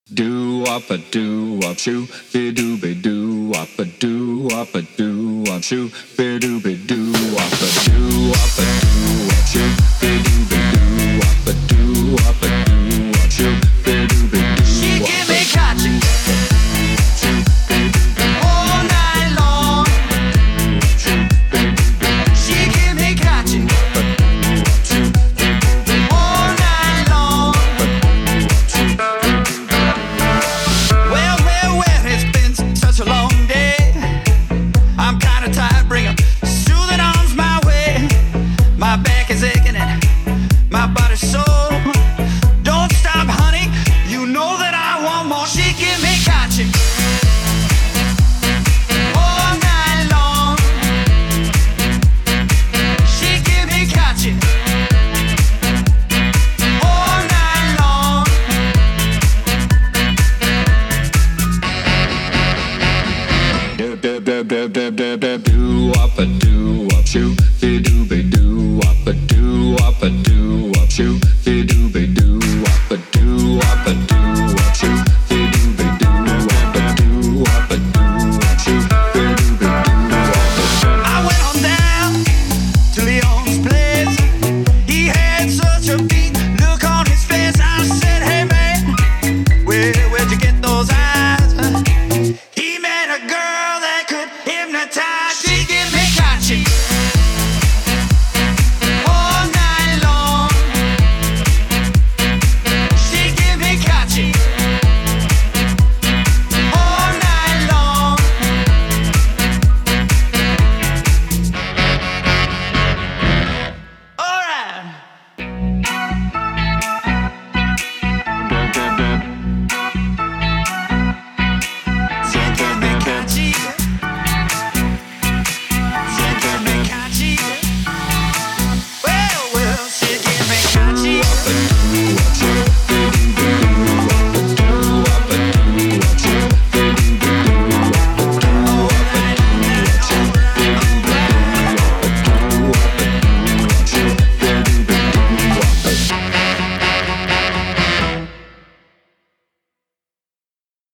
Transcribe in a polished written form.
Do up a do up shoo be do up a do up a do up shoo be do up a do up a do up shoo be do up a do up a do up shoo be do. She give me catching all night long. She give me catching all night long. Well, it's been such a long day. I'm kinda tired, bring a soothing arms my way. My back is aching and my body's sore. Don't stop, honey, you know that I want more. She give me catching all night long. She give me catching all night long. Do up a do up shoo